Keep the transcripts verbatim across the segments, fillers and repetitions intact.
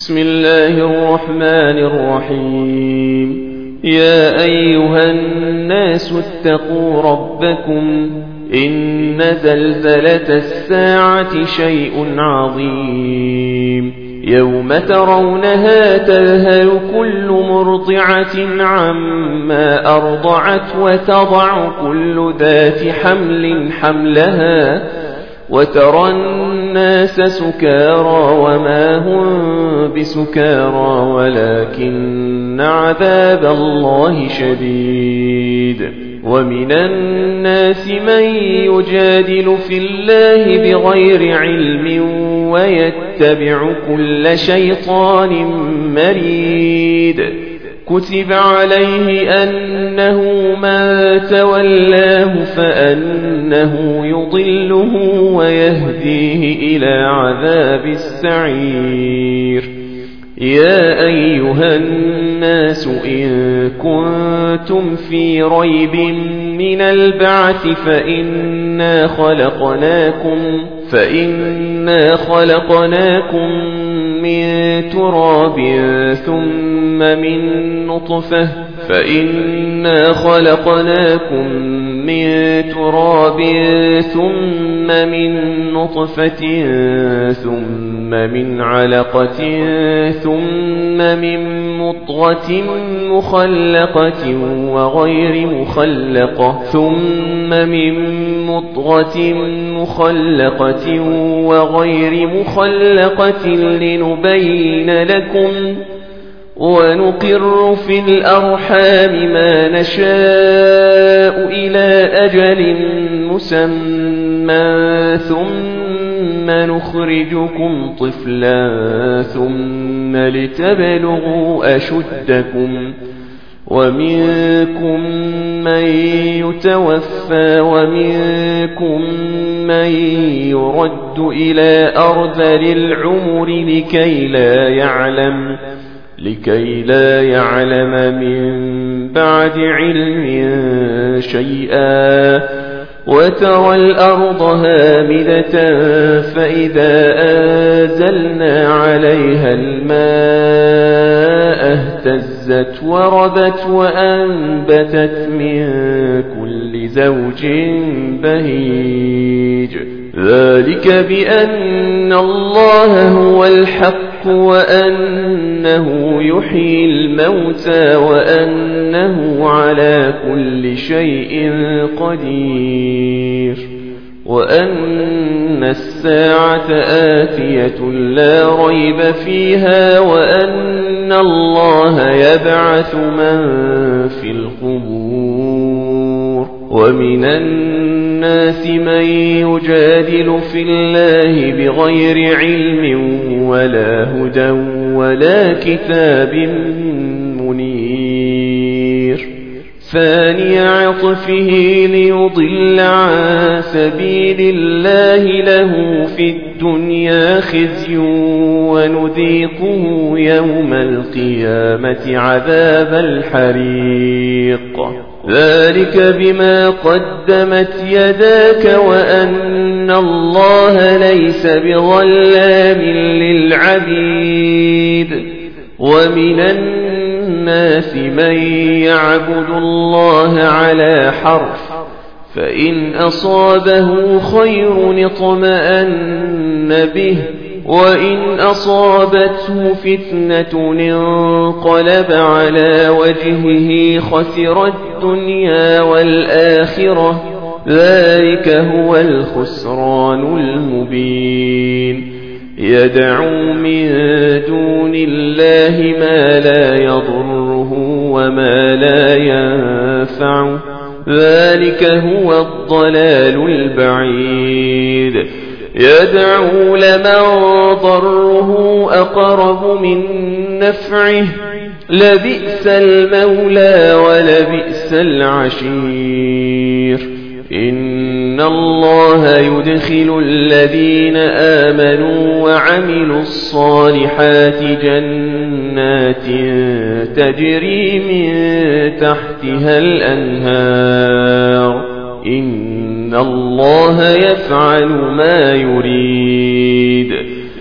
بسم الله الرحمن الرحيم. يا أيها الناس اتقوا ربكم إن زلزلة الساعة شيء عظيم يوم ترونها تذهل كل مرضعة عما أرضعت وتضع كل ذات حمل حملها وترى الناس سكارى وما هم بسكارى ولكن عذاب الله شديد. ومن الناس من يجادل في الله بغير علم ويتبع كل شيطان مريد. كتب عليه أنه من تولاه فأنه يضله ويهديه إلى عذاب السعير. يا أيها الناس إن كنتم في ريب من البعث فإنا خلقناكم فإنا خلقناكم من تراب ثم من نطفة فإنا خلقناكم من تراب ثم من نطفة ثم من علقة ثم من مضغة مخلقة وغير مخلقة ثم من مضغة مخلقة وغير مخلقة لنبين لكم ونقر في الأرحام ما نشاء إلى أجل مسمى ثم نخرجكم طفلا ثم لتبلغوا أشدكم ومنكم من يتوفى ومنكم من يرد إلى أرذل العمر لكي لا يعلم لكي لا يعلم من بعد علم شيئا. وترى الأرض هامدة فإذا أنزلنا عليها الماء اهتزت وربت وأنبتت من كل زوج بهيج. ذلك بأن الله هو الحق وأنه يحيي الموتى وأنه على كل شيء قدير وأن الساعة آتية لا ريب فيها وأن الله يبعث من في القبور. ومن الناس من يجادل في الله بغير علم ولا هدى ولا كتاب منير. ثاني عطفه ليضل عن سبيل الله له في الدنيا خزي ونذيقه يوم القيامة عذاب الحريق. ذلك بما قدمت يداك وأن الله ليس بظلام للعبيد. ومن الناس من يعبد الله على حرف فإن أصابه خير اطمأن به وإن أصابته فتنة انقلب على وجهه خسر الدنيا والآخرة. ذلك هو الخسران المبين. يدعو من دون الله ما لا يضره وما لا ينفعه. ذلك هو الضلال البعيد. يدعو لمن ضره أقرب من نفعه لبئس المولى ولبئس العشير. إن الله يدخل الذين آمنوا وعملوا الصالحات جنات تجري من تحتها الأنهار. إن الله يفعل ما يريد.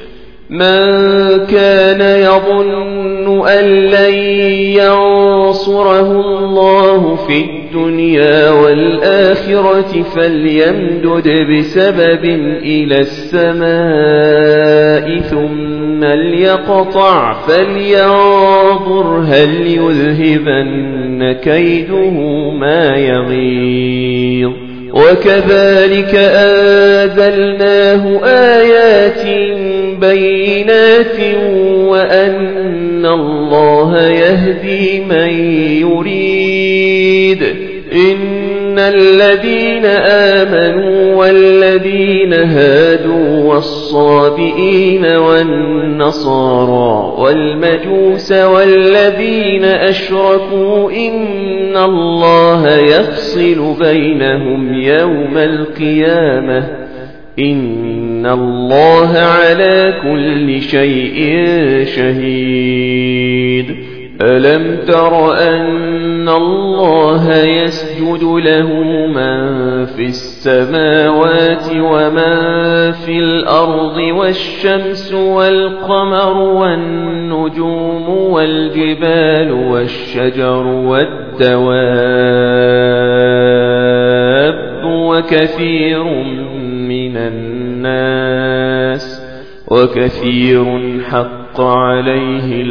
من كان يظن أن لن ينصره الله في الدنيا والآخرة فليمدد بسبب إلى السماء ثم ليقطع فلينظر هل يذهبن كيده ما يغيظ. وكذلك أنزلناه آيات بينات وأن الله يهدي من يريد. إن الذين آمنوا والذين هادوا والصابئين والنصارى والمجوس والذين أشركوا إن الله يفصل بينهم يوم القيامة إن الله على كل شيء شهيد. ألم تر أن الله يسجد له من في السماوات ومن في الأرض والشمس والقمر والنجوم والجبال والشجر والدواب وكثير من الناس وكثير حق عليه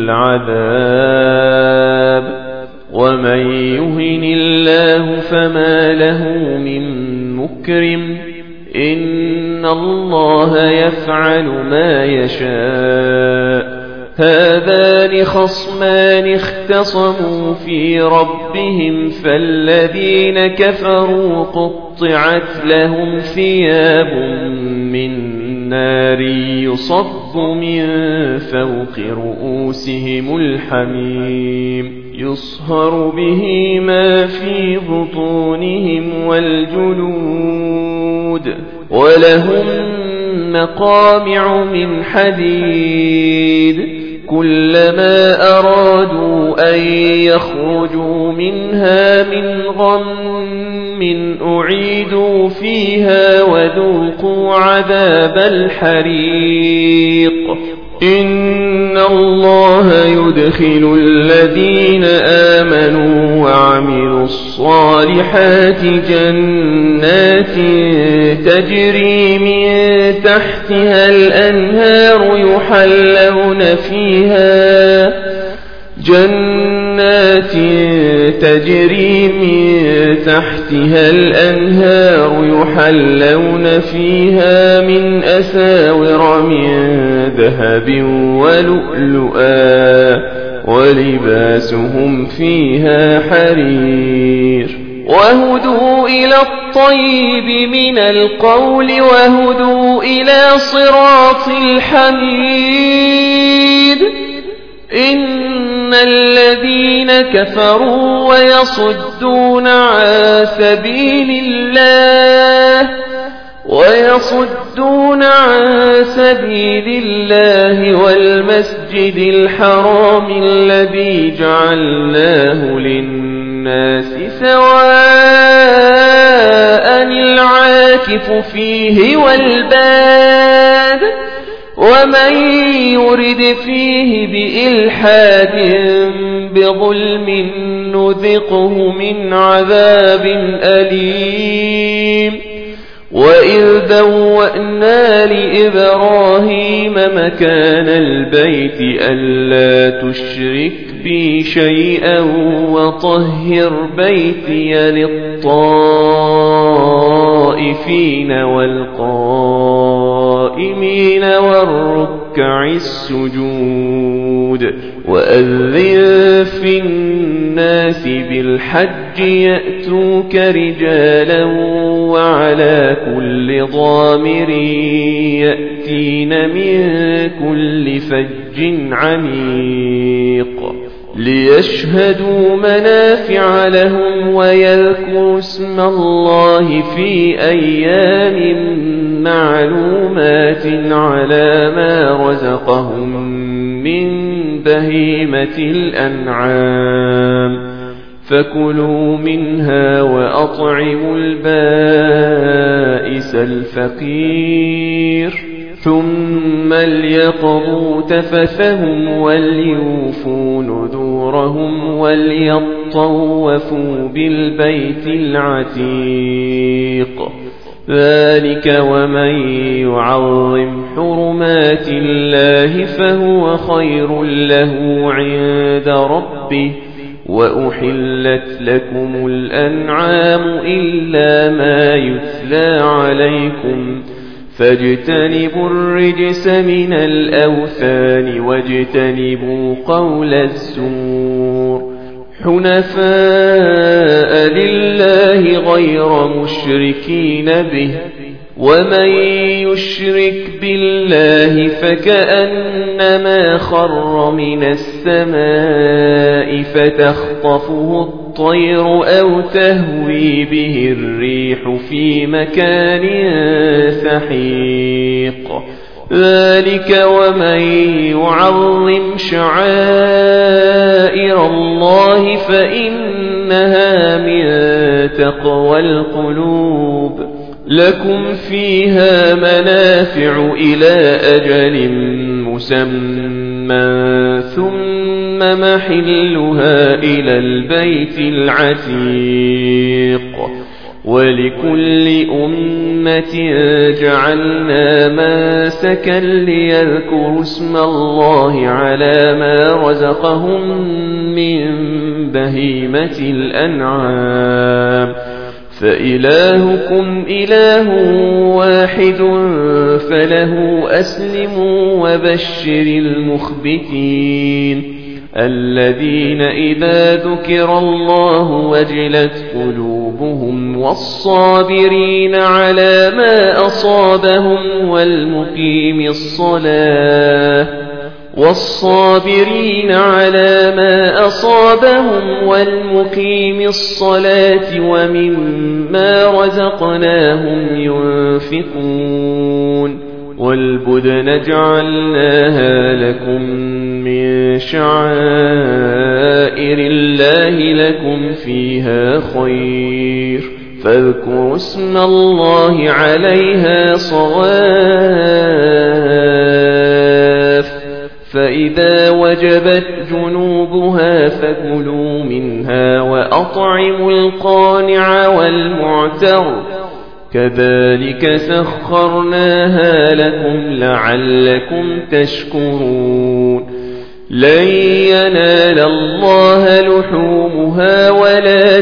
العذاب ومن يهن الله فما له من مكرم إن الله يفعل ما يشاء. هذان خصمان اختصموا في ربهم فالذين كفروا قطعت لهم ثياب من نار يصب من فوق رؤوسهم الحميم يصهر به ما في بطونهم والجلود ولهم مقامع من حديد كلما أرادوا أن يخرجوا منها من غم أعيدوا فيها وذوقوا عذاب الحريق. إن الله يدخل الذين آمنوا وعملوا الصالحات جنات تجري من تحتها الأنهار يحلون فيها جنات تجري من تحتها الأنهار يحلون فيها من أساور من ذهب ولؤلؤا ولباسهم فيها حرير. وهدوا إلى الطيب من القول وهدوا إلى صراط الحميد. إن الذين كفروا ويصدون عن سبيل الله ويصدون عن سبيل الله والمسجد الحرام الذي جعلناه للناس سواء العاكف فيه والباد ومن يرد فيه بإلحاد بظلم نذقه من عذاب أليم. وإذ بوأنا لإبراهيم مكان البيت ألا تشرك بي شيئا وطهر بيتي للطائفين والقائمين والركع السجود. وأذن في الناس بالحج يأتوك رجالا وعلى كل ضامر يأتين من كل فج عميق ليشهدوا منافع لهم ويذكروا اسم الله في أيام معلومات على ما رزقهم من بهيمة الأنعام فكلوا منها وأطعموا البائس الفقير. ثم ليقضوا تفثهم وليوفوا نذورهم وليطوفوا بالبيت العتيق. ذلك ومن يعظم حرمات الله فهو خير له عند ربه. وأحلت لكم الأنعام إلا ما يتلى عليكم فاجتنبوا الرجس من الأوثان واجتنبوا قول الزور حنفاء لله غير مشركين به. ومن يشرك بالله فكأنما خر من السماء فتخطفه الطير أو تهوي به الريح في مكان سحيق. ذلك ومن يعظم شعائر الله فإنها من تقوى القلوب. لكم فيها منافع إلى أجل مسمى ثم محلها إلى البيت العتيق. ولكل أمة جعلنا منسكا ليذكروا اسم الله على ما رزقهم من بهيمة الأنعام. فإلهكم إله واحد فله أسلموا وبشر المخبتين الذين إذا ذكر الله وجلت قلوبهم والصابرين على ما أصابهم والمقيم الصلاة والصابرين على ما أصابهم والمقيم الصلاة ومما رزقناهم ينفقون. والبدن جعلناها لكم من شعائر الله لكم فيها خير فاذكروا اسم الله عليها صواف. فإذا وجبت جنوبها فكلوا منها وأطعموا القانع والمعتر كذلك سخرناها لكم لعلكم تشكرون. لن ينال الله لحومها ولا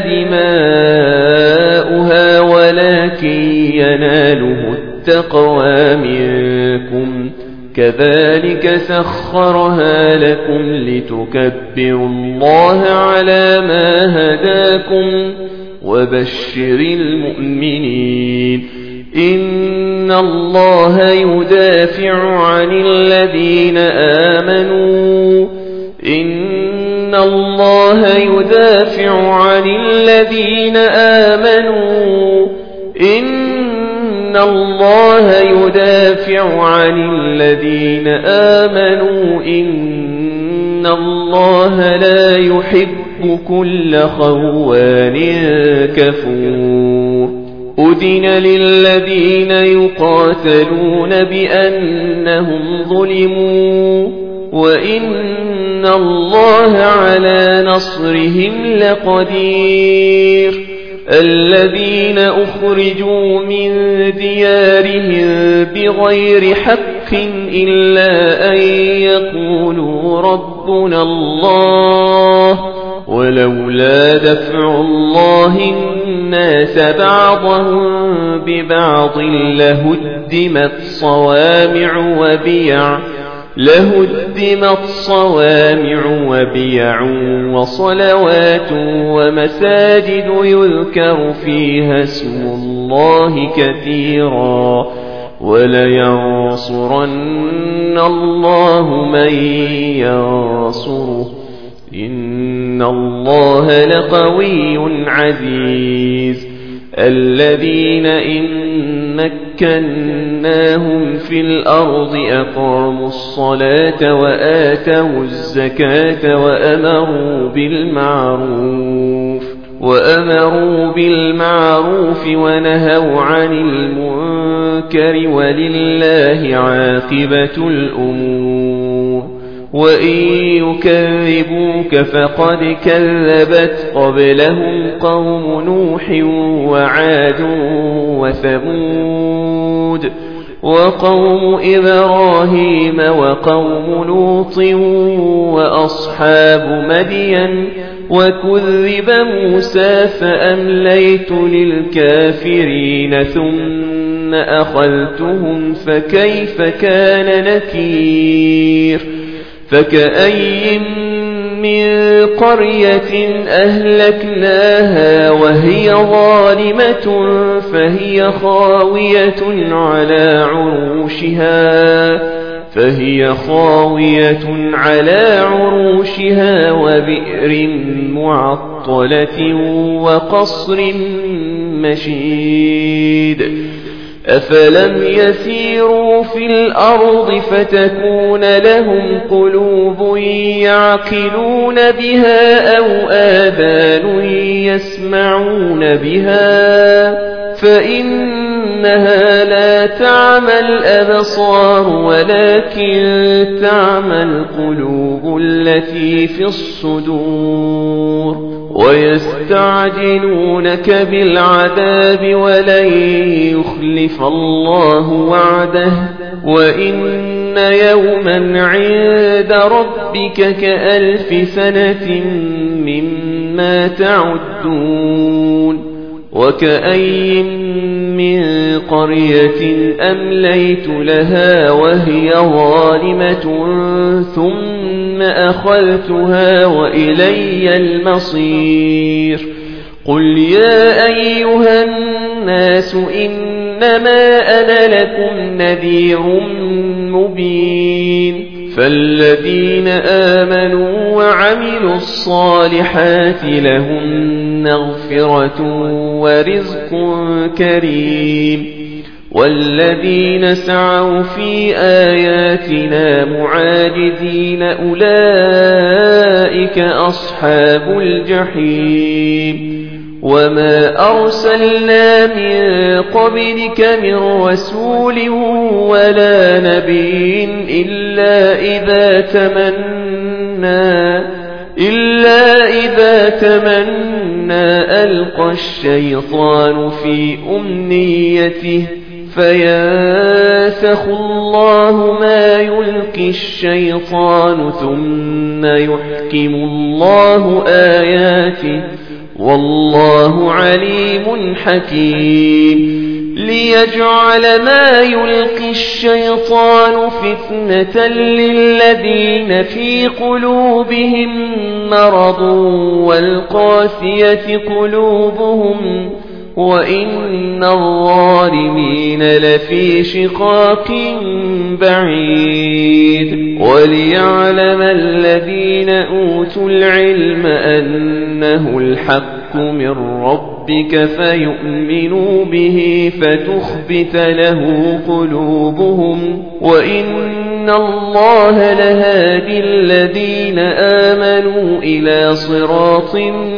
دماؤها ولكن يناله التقوى منكم. كذلك سخرها لكم لتكبروا الله على ما هداكم وبشر المؤمنين. إن الله يدافع عن الذين آمنوا إن الله يدافع عن الذين آمنوا إن الله يدافع عن الذين آمنوا إن الله لا يحب كل خوان كفور. أذن للذين يقاتلون بأنهم ظلموا وإن الله على نصرهم لقدير. الذين أخرجوا من ديارهم بغير حق إلا أن يقولوا ربنا الله ولولا دفع الله الناس بعضهم ببعض لهدمت صوامع وبيع لهدمت صوامع وبيع وصلوات ومساجد يذكر فيها اسم الله كثيرا ولينصرن الله من ينصره إن الله لقوي عزيز. الذين إن مكناهم في الأرض أقاموا الصلاة وآتوا الزكاة وأمروا بالمعروف وأمروا بالمعروف ونهوا عن المنكر ولله عاقبة الأمور وإن يكذبوك فقد كذبت قبلهم قوم نوح وعاد وثمود وقوم إبراهيم وقوم لوط وأصحاب مدين وكذب موسى فأمليت للكافرين ثم أخذتهم فكيف كان نكير فكأي من قرية أهلكناها وهي ظالمة فهي خاوية على عروشها فهي خاوية على عروشها وبئر معطلة وقصر مشيد أفلم يسيروا في الأرض فتكون لهم قلوب يعقلون بها أو آذان يسمعون بها فإنها لا تعمى الأبصار ولكن تعمى القلوب التي في الصدور ويستعجلونك بالعذاب ولن يخلف الله وعده وإن يوما عند ربك كألف سنة مما تعدون وكأي من قرية أمليت لها وهي ظالمة ثم أخذتها وإلي المصير قل يا أيها الناس إنما أنا لكم نذير مبين فالذين آمنوا وعملوا الصالحات لهم مغفرة ورزق كريم والذين سعوا في آياتنا معاجزين أولئك أصحاب الجحيم وما أرسلنا من قبلك من رسول ولا نبي إلا إذا تمنى إلا إذا تمنى ألقى الشيطان في أمنيته فينسخ الله ما يلقي الشيطان ثم يحكم الله آياته والله عليم حكيم ليجعل ما يلقي الشيطان فتنة للذين في قلوبهم مرض والقاسية قلوبهم وإن الظالمين لفي شقاق بعيد وليعلم الذين أوتوا العلم أنه الحق من ربك فيؤمنوا به فتخبت له قلوبهم وإن الله لهادي الذين آمنوا إلى صراط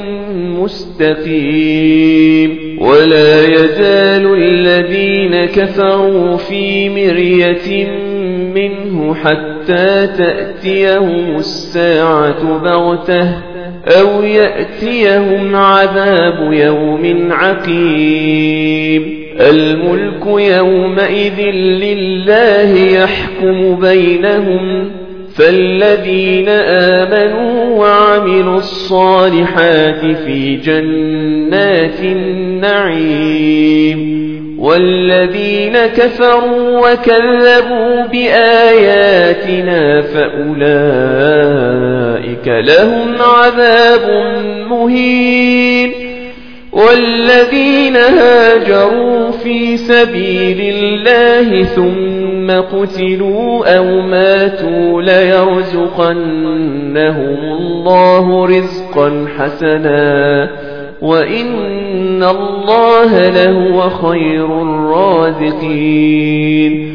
مستقيم ولا يزال الذين كفروا في مرية منه حتى تأتيهم الساعة بغتة أو يأتيهم عذاب يوم عقيم الملك يومئذ لله يحكم بينهم فالذين آمنوا وعملوا الصالحات في جنات النعيم والذين كفروا وكذبوا بآياتنا فأولئك لهم عذاب مهين والذين هاجروا في سبيل الله ثم قتلوا أو ماتوا ليرزقنهم الله رزقا حسنا وإن الله لهو خير الرازقين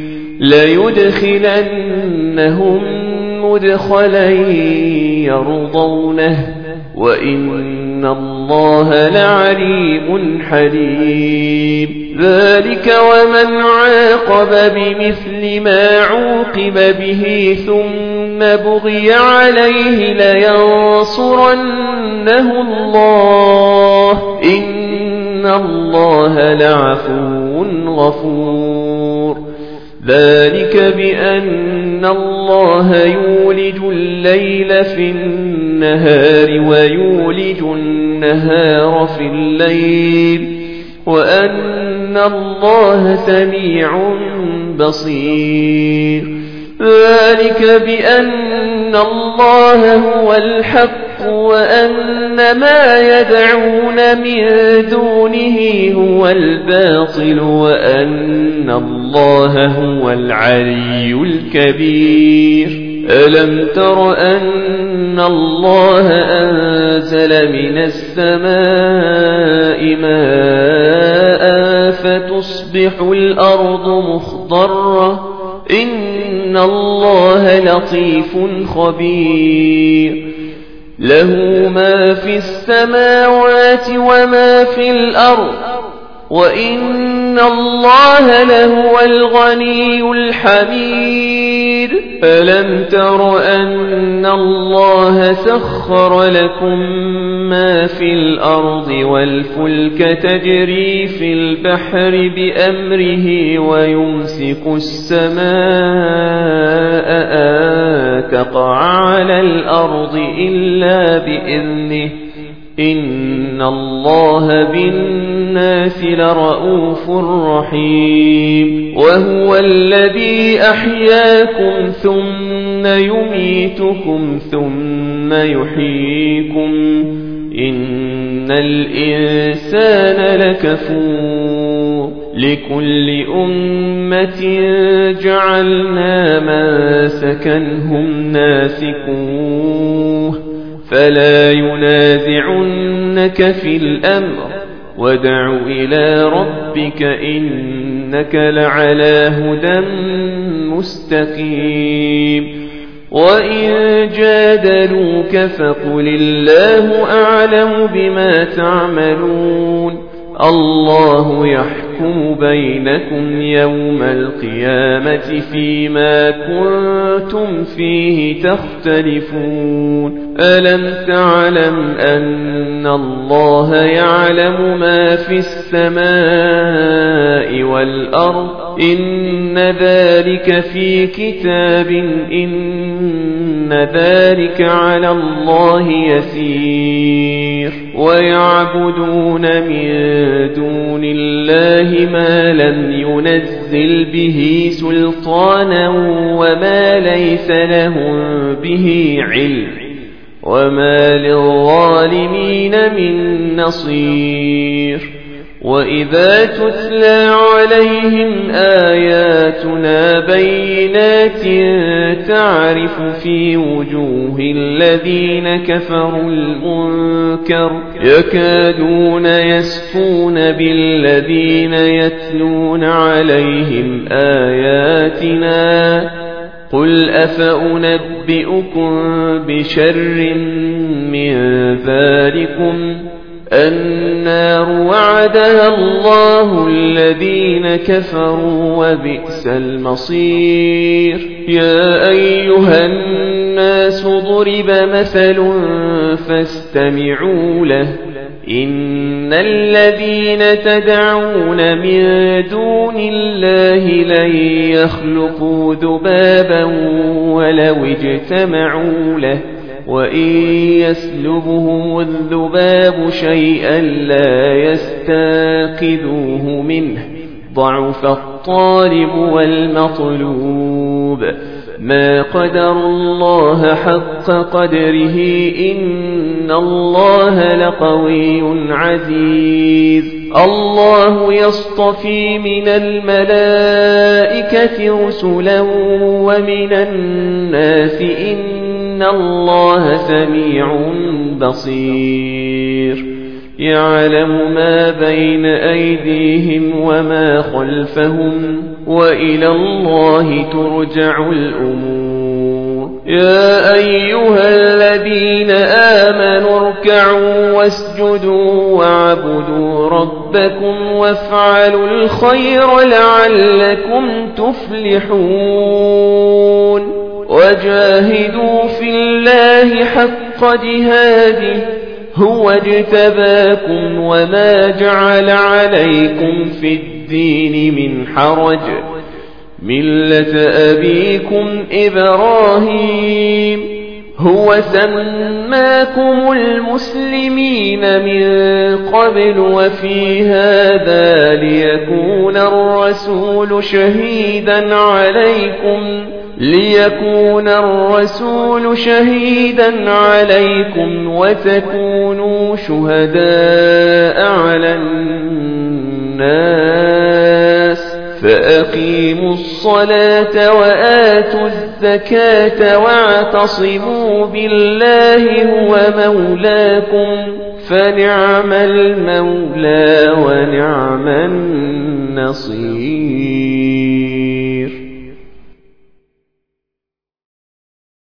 ليدخلنهم مدخلا يرضونه وإن الله لعليم حليم ذلك ومن عاقب بمثل ما عوقب به ثم بغي عليه لينصرنه الله إن الله لعفو غفور ذلك بأن الله يولج الليل في النهار ويولج النهار في الليل وأن الله سميع بصير ذلك بأن الله هو الحق وأن ما يدعون من دونه هو الباطل وأن الله هو العلي الكبير ألم تر أن الله أنزل من السماء ماء فتصبح الأرض مخضرة إن الله لطيف خبير له ما في السماوات وما في الأرض وإن الله لهو الغني الحميد ألم تر أن الله سخر لكم ما في الأرض والفلك تجري في البحر بأمره ويمسك السماء أن تقع على الأرض إلا بإذنه إن الله بالناس لرؤوف رحيم وهو الذي أحياكم ثم يميتكم ثم يحييكم إن الإنسان لكفور لكل أمة جعلنا منسكا هم ناسكوه فلا ينازعنك في الأمر وادع إلى ربك إنك لعلى هدى مستقيم وإن جادلوك فقل الله أعلم بما تعملون الله يحكم بينكم يوم القيامة فيما كنتم فيه تختلفون ألم تعلم أن الله يعلم ما في السماء والأرض إن ذلك في كتاب إن ذلك على الله يسير ويعبدون من دون الله ما لم ينزل به سلطانا وما ليس لهم به علم وما للظالمين من نصير وإذا تتلى عليهم آياتنا بينات تعرف في وجوه الذين كفروا المنكر يكادون يسقون بالذين يتلون عليهم آياتنا قل أفأنبئكم بشر من ذلكم النار وعدها الله الذين كفروا وبئس المصير يا أيها الناس ضرب مثل فاستمعوا له إن الذين تدعون من دون الله لن يخلقوا ذبابا ولو اجتمعوا له وإن يسلبهم الذباب شيئا لا يستنقذوه منه ضعف الطالب والمطلوب ما قدر الله حق قدره إن الله لقوي عزيز الله يصطفي من الملائكة رسلا ومن الناس إن الله سميع بصير يعلم ما بين أيديهم وما خلفهم وإلى الله ترجع الأمور يا أيها الذين آمنوا اركعوا واركعوا واسجدوا واعبدوا ربكم وافعلوا الخير لعلكم تفلحون وجاهدوا في الله حق جهاده هو اجتباكم وما جعل عليكم في الدين من حرج ملة أبيكم إبراهيم هو سماكم المسلمين من قبل وفي هذا ليكون الرسول شهيدا عليكم ليكون الرسول شهيدا عليكم وتكونوا شهداء على الناس فأقيموا الصلاة وآتوا الزكاة واعتصموا بالله هو مولاكم فنعم المولى ونعم النصير.